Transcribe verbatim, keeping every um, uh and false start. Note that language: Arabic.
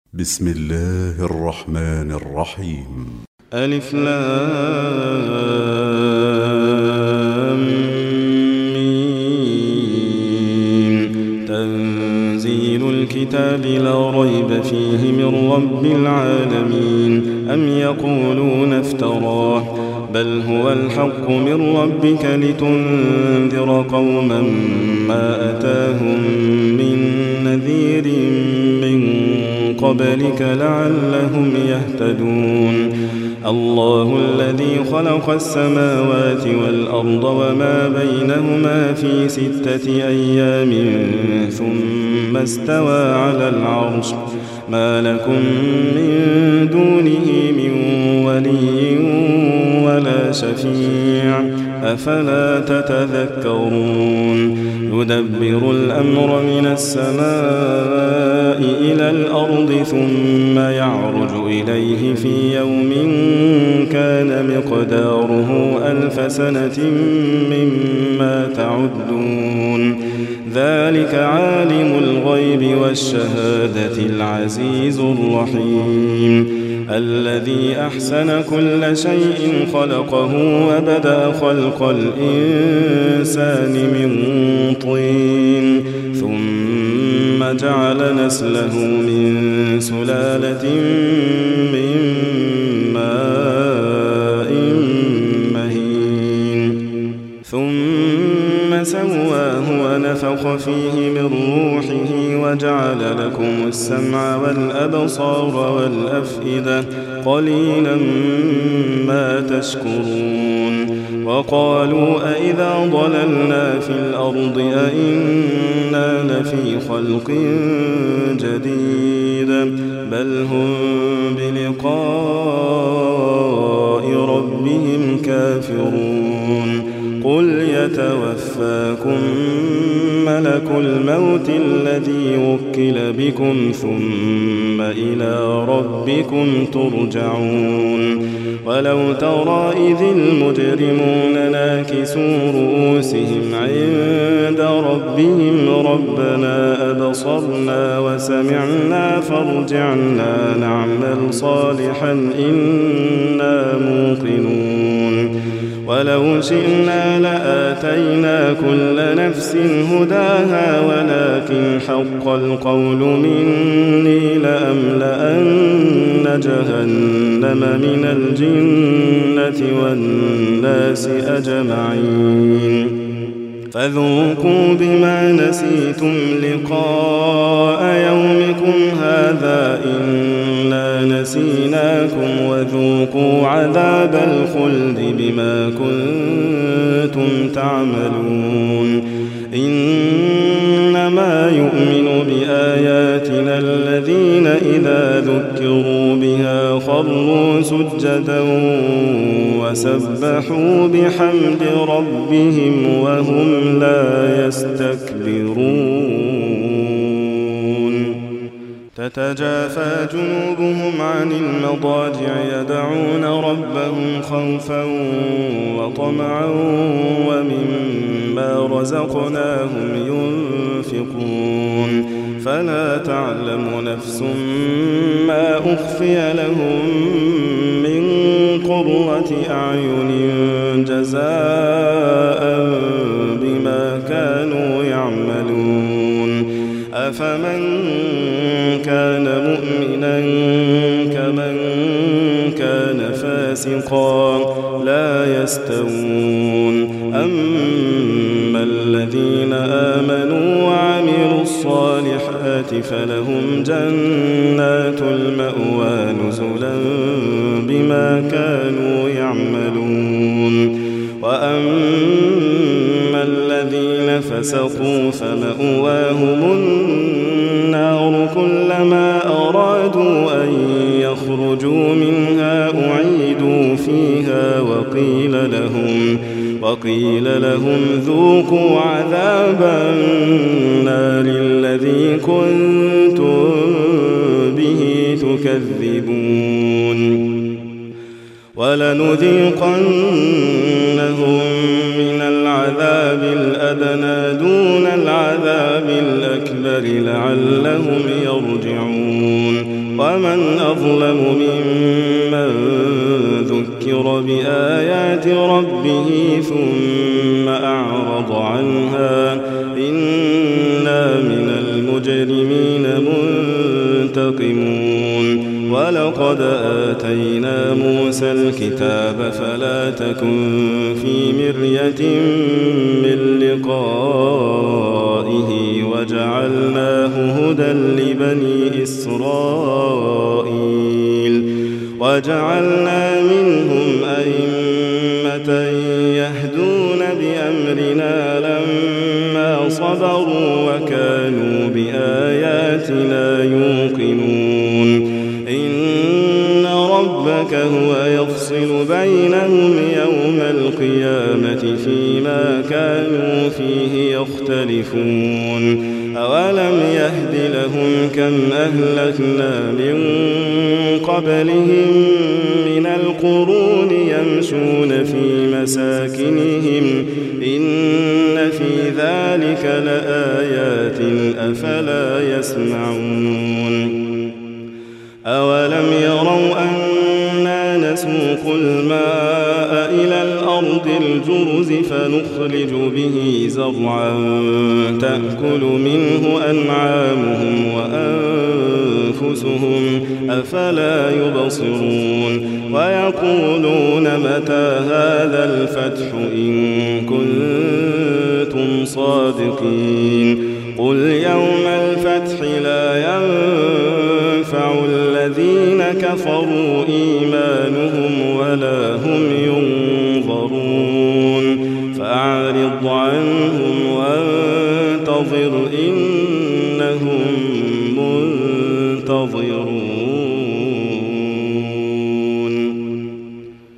بسم الله الرحمن الرحيم. ألف لام ميم. تنزيل الكتاب لا ريب فيه من رب العالمين. أم يقولون افتراه بل هو الحق من ربك لتنذر قوما ما أتاهم من نذير من قبلك لعلهم يهتدون. الله الذي خلق السماوات والأرض وما بينهما في ستة أيام ثم استوى على العرش ما لكم من دونه من ولي ولا شفيع أفلا تتذكرون. يدبر الأمر من السماء إلى الأرض ثم يعرج إليه في يوم كان مقداره ألف سنة مما تعدون. ذلك عالم الغيب والشهادة العزيز الرحيم الذي أحسن كل شيء خلقه وبدأ خلق الإنسان من طين ثم جعل نسله من سلالة من ماء مهين ثم سواه ونفخ فيه من روحه وجعل لكم السمع والأبصار والأفئدة قليلا ما تشكرون. وقالوا أئذا ضللنا في الأرض أئنا لفي خلق جديد بل هم بلقاء ربهم كافرون. قل يتوفاكم ملك الموت الذي وكل بكم ثم إلى ربكم ترجعون. ولو ترى إذ المجرمون ناكسوا رؤوسهم عند ربهم ربنا أبصرنا وسمعنا فارجعنا نعمل صالحا إنا موقنون. ولو شئنا لآتينا كل نفس هداها ولكن حق القول مني لأملأن جهنم من الجنة والناس أجمعين. فذوقوا بما نسيتم لقاء يومكم هذا إنا نسيناكم وذوقوا عذاب الخلد بما كنتم تعملون. إنما يؤمن بآياتنا الذين إذا ذكروا بها خروا سجدا وسبحوا بحمد ربهم وهم لا يستكبرون. تتجافى جنوبهم عن المضاجع يدعون ربهم خوفا وطمعا ومما رزقناهم ينفقون. فلا تعلم نفس ما أخفي لهم من قرة أعين جزاء بما كانوا يعملون. أفمن كان مؤمنا كمن كان فاسقا لا يستوون. أما الذين آمنوا وعملوا الصالحات فلهم جنات المأوى نزلا بما كانوا يعملون. وأما الذين فسقوا فمأواهم النار كلما أرادوا أن يخرجوا منها أعيدوا فيها وقيل لهم وقيل لهم ذوقوا عذاب النار الذي كنتم به تكذبون. ولنذيقنهم من العذاب الأدنى دون العذاب الأكبر لعلهم يرجعون ومن أظلم ممن ذكر بآيات ربه ثم أعرض عنها إنا من المجرمين منتقمون ولقد آتينا موسى الكتاب فلا تكن في مرية من لقائه وجعلناه هدى لبني إسرائيل وجعلنا منهم أئمة يهدون بأمرنا لما صبروا وكانوا بآياتنا يوقنون إن ربك هو يفصل بينهم يوم القيامة فيما كانوا فيه يختلفون أولم يهد لهم كم أهلكنا من قبلهم من القرون يمشون في مساكنهم إن في ذلك لآيات أفلا يسمعون أولم يروا أنا نسوق الماء إلى الأرض الجرز فنخرج به زرعا تأكل منه أنعامهم وأنفسهم أفلا يبصرون ويقولون متى هذا الفتح إن كنتم صادقين قل يوم الفتح لا ينفع الذين كفروا إيمانهم ولا هم ينظرون فأعرض عنهم وانتظر إنهم منتظرون.